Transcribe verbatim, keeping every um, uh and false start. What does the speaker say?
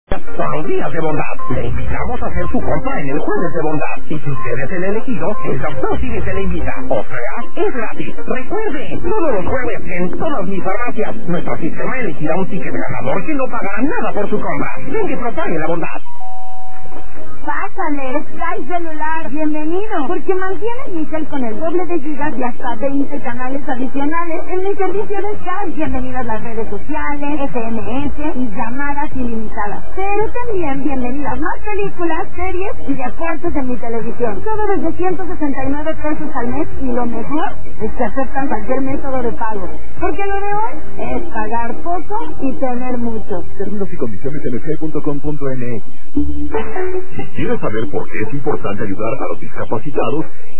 Son los días de bondad. Le invitamos a hacer su compra en el jueves de bondad. Y si usted es el elegido, el doctor Cine se le invita. O sea, es gratis. Recuerde, todos los jueves en todas mis farmacias, nuestro sistema elegirá un ticket ganador que no pagará nada por su compra. Venga y propague la bondad. Pásale, Sky Celular, bienvenido, porque mantienes mi cel con el doble de gigas y hasta veinte canales adicionales en mi servicio de Sky. Bienvenidas las redes sociales, S M S y llamadas ilimitadas. Pero también bienvenidas más películas, series y deportes en mi televisión. Todo desde ciento sesenta y nueve pesos al mes, y lo mejor es que aceptan cualquier método de pago. Porque lo de hoy es pagar poco y tener mucho. Términos y condiciones en sky punto com punto m x. Si quieres saber por qué es importante ayudar a los discapacitados,